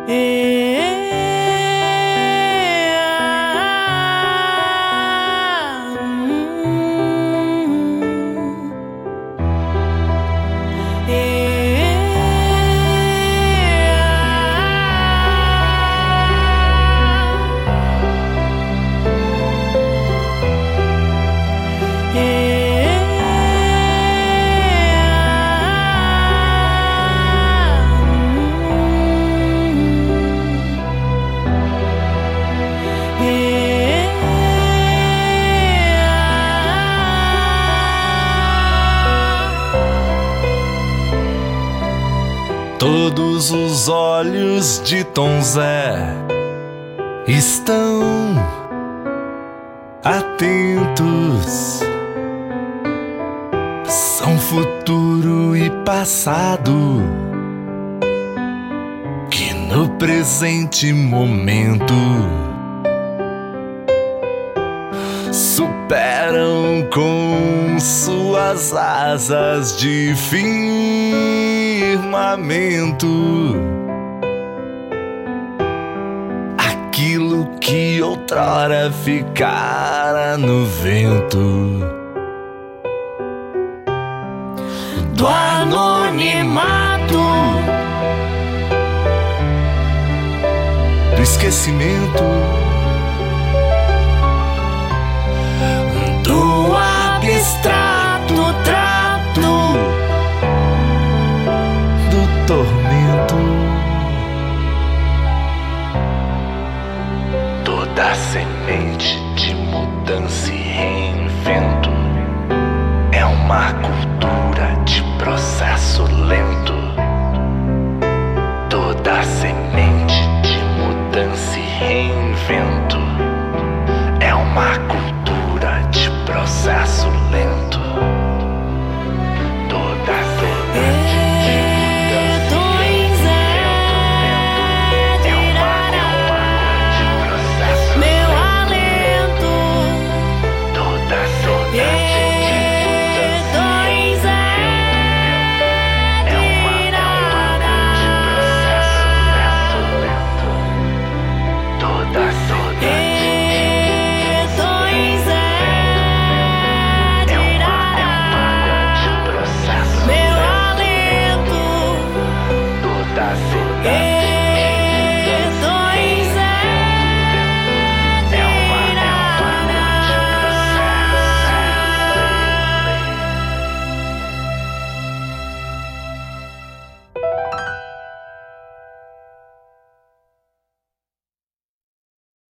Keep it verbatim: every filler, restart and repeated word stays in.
Todos os olhos de Tom Zé estão atentos. São futuro e passado que no presente momento superam com suas asas de firmamento aquilo que outrora ficara no vento do anonimato, do esquecimento, do abstrato trato, do tormento. Toda semente de mudança e reinvento é uma cultura de processo lento. Toda semente de mudança e reinvento é uma cultura de processo lento.